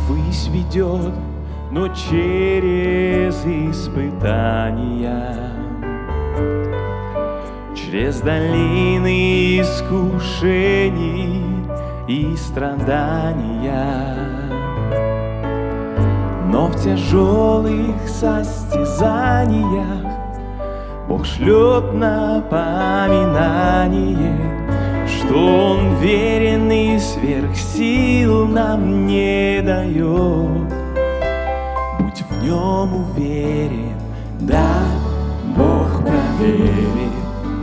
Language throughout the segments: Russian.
ввысь ведет, но через испытания, через долины искушений и страдания. Но в тяжелых состязаниях Бог шлет напоминание, что Он верен и сверх сил нам не дает. Будь в Нем уверен, да, Бог проверит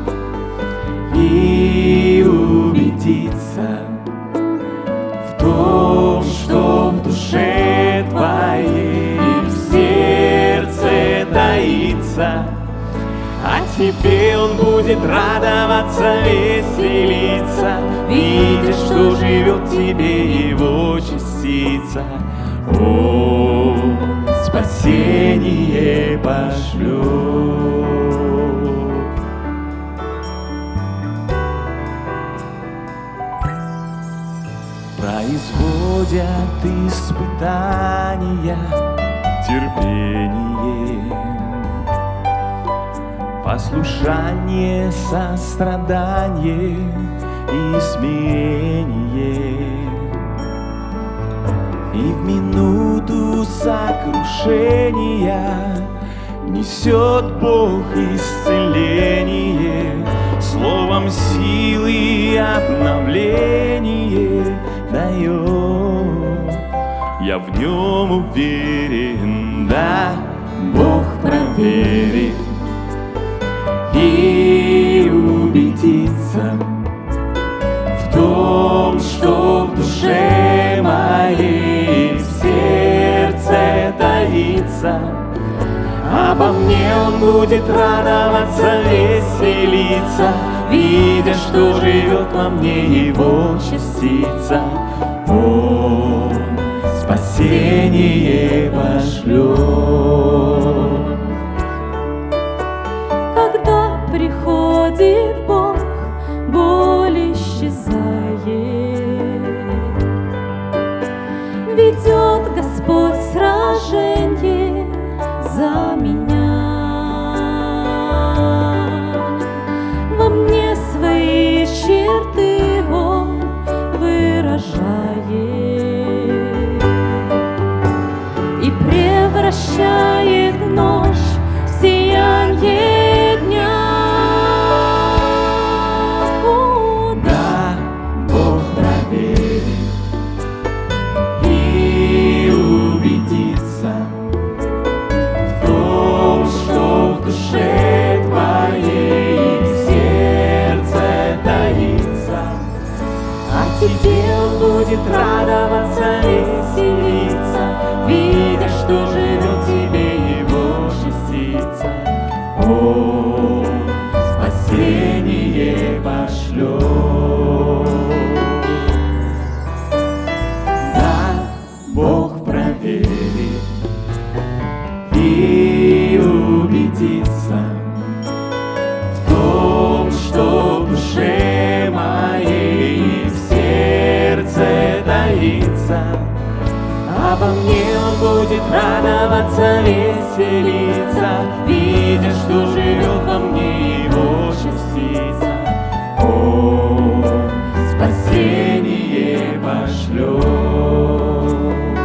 и убедится в том, что в душе твоей и в сердце таится. А тебе Он будет радоваться, веселиться, видя, что живет в тебе Его частица. Он спасение пошлет. Производят испытания терпение, послушание, сострадание и смирение. И в минуту сокрушения несет Бог исцеление, словом силы и обновление дает. Я в Нем уверен, да, Бог проверит и убедиться в том, что в душе моей, в сердце таится. Обо мне Он будет радоваться, веселиться, видя, что живет во мне Его частица. Он спасение пошлет. Когда приходит Бог, боль исчезает. Ведет Господь сражение за меня. Во мне свои черты Он выражает и превращает ночь в сияние дня. Да, Бог проверит и убедится в том, что в душе твоей и в сердце таится. А тебе Он будет радоваться, веселиться, видя, что живет в тебе Его частица. Он спасение пошлет. Да, Бог проверит и убедится в том, что в душе моей и в сердце таится. Обо мне Он будет радоваться, веселиться, видя, что живет во мне Его частица. Он спасение пошлет.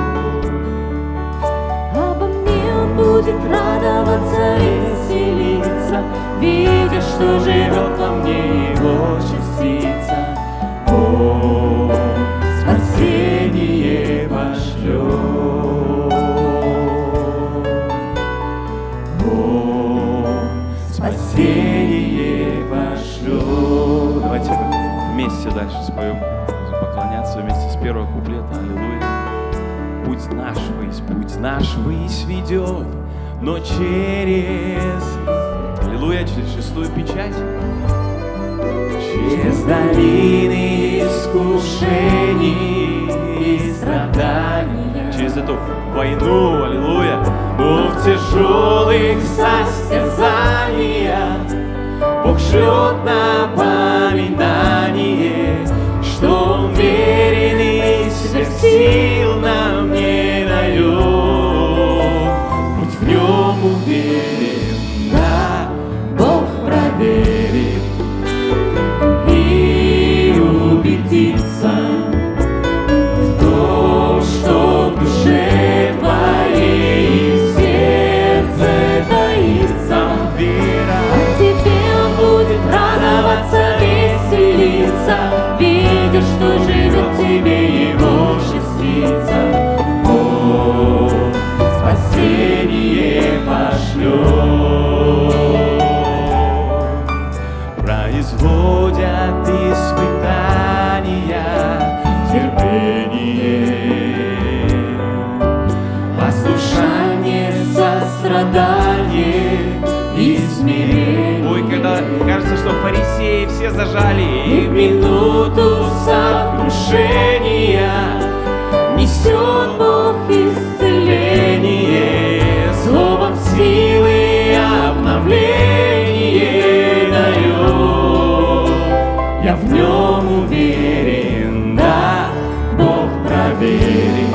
Обо мне Он будет радоваться, веселиться, видя, что живет во мне Его частица. О, спасение пошлет. О, спасение пошлет. Давайте вместе дальше споем, поклоняться вместе с первого куплета. Аллилуйя. Путь наш ввысь ведет, но через, аллилуйя, через шестую печать, через долины искушений и страданий, через эту войну, аллилуйя, но в тяжелых состязаниях Бог шлет напоминание, что Он верен и сверх сил нам не что фарисеи все зажали. И в минуту сокрушения несет Бог исцеление, словом силы и обновление дает. Я в нем уверен, да, Бог проверит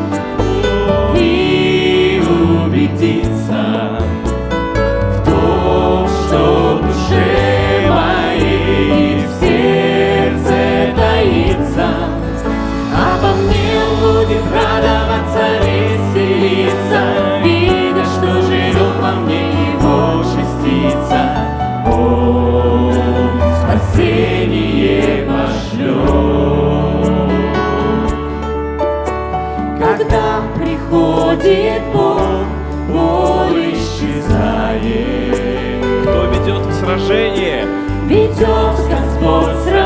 и убедится в том, что в душе моей и в сердце таится. Обо мне будет радоваться, веселиться, видя, что живет во мне его частица. О, спасение пошлет. Когда приходит Бог, боль исчезает. Кто ведет в сражение? Ведет Господь сражение.